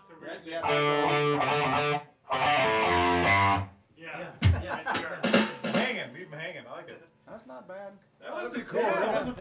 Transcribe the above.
So we're gonna Yeah, think- yeah. Yeah. Yeah. Sure. Hanging, leave them hanging. I like it. That's not bad. That was That'd a be cool. yeah, That that was was a